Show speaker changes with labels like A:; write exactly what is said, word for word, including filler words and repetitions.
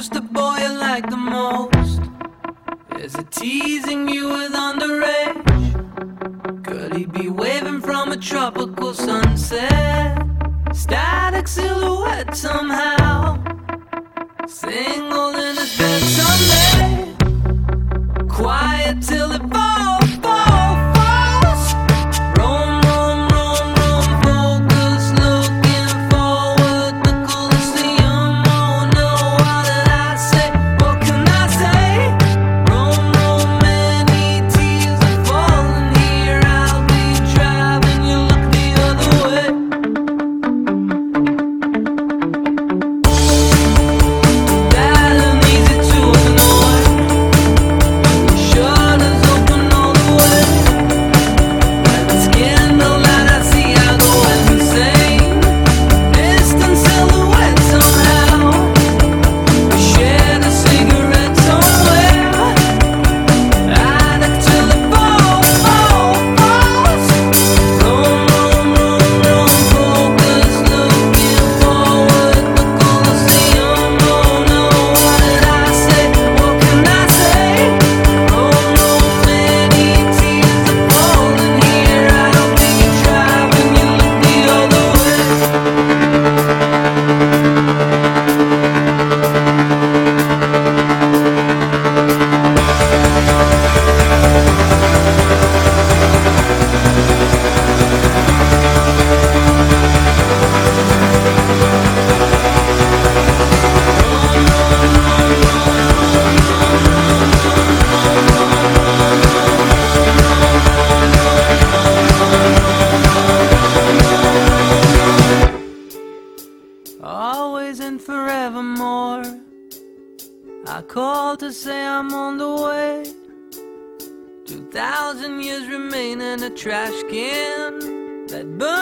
A: who's the boy you like the most? Is it teasing you with underage? Could he be waving from a tropical sunset? Static silhouette somehow, single in his bed someday. Quiet till it falls, falls, falls. Roam, roam, roam, roam, focus, looking forward. The Colosseum, oh no, what did I say? What can I say? Roam, roam, many tears are falling here. I'll be driving, you look the other way. Bad and easy to ignore. Shutters open all the way. When it's candlelight, I see I go insane. Distant silhouette somehow. We shared a cigarette somewhere. Addict till it falls, falls, falls. Roam, roam, roam, roam, focus, looking forward. The Colosseum, oh no, what did I say? What can I say? Roam, roam, many tears are falling here. I'll be driving, you look the other way. Always and forevermore, I call to say I'm on the way. Two thousand years remain in a trash can that burns.